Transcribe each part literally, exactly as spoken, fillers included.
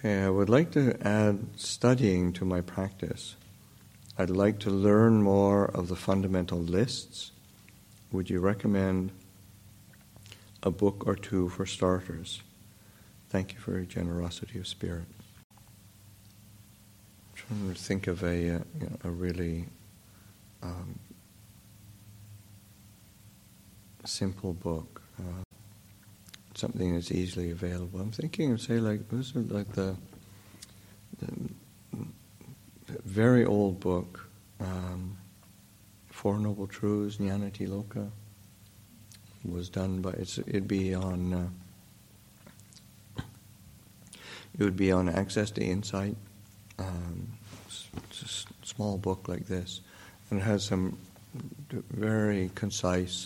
Okay, I would like to add studying to my practice. I'd like to learn more of the fundamental lists. Would you recommend a book or two for starters? Thank you for your generosity of spirit. I'm trying to think of a, uh, you know, a really um, simple book. Uh, something that's easily available. I'm thinking of, say, like, this is like the, the very old book, um, Four Noble Truths, Jnanatiloka, was done by, it's, it'd be on, uh, it would be on Access to Insight. Um, it's, it's a s- small book like this, and it has some very concise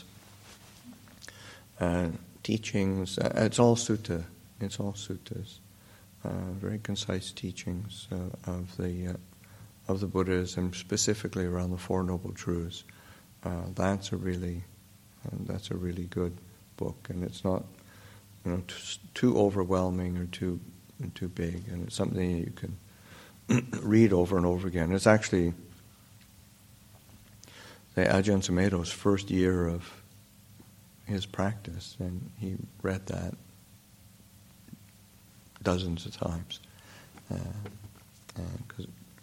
uh, teachings. Uh, it's all sutta. It's all suttas. Uh, very concise teachings uh, of the uh, of the Buddhas, and specifically around the Four Noble Truths. Uh, that's a really uh, that's a really good book, and it's not, you know, t- too overwhelming or too too big, and it's something that you can read over and over again. It's actually the Ajahn Sumedho's first year of his practice, and he read that dozens of times. Uh, uh,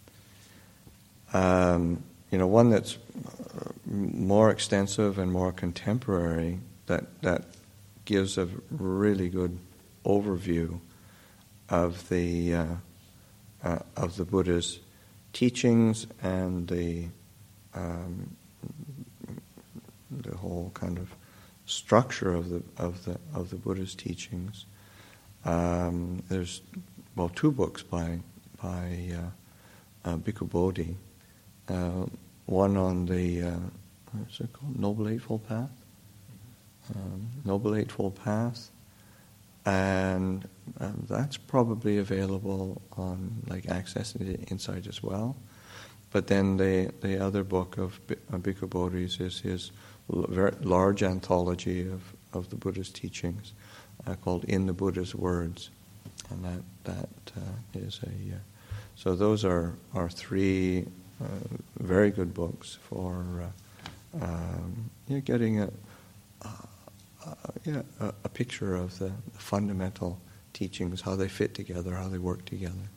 um, you know, one that's more extensive and more contemporary, that that gives a really good overview of the uh, uh, of the Buddha's teachings and the um, the whole kind of structure of the of the of the Buddha's teachings. Um, there's well two books by by uh, uh, Bhikkhu Bodhi. Uh, one on the uh, what's it called? Noble Eightfold Path. Um, Noble Eightfold Path, and um, that's probably available on like Access to Insight as well. But then the the other book of uh, Bhikkhu Bodhi's is his very large anthology of, of the Buddha's teachings, uh, called In the Buddha's Words, and that that uh, is a uh, so those are are three uh, very good books for uh, um, you know, getting a uh, uh, yeah, a, a picture of the, the fundamental teachings, how they fit together, how they work together.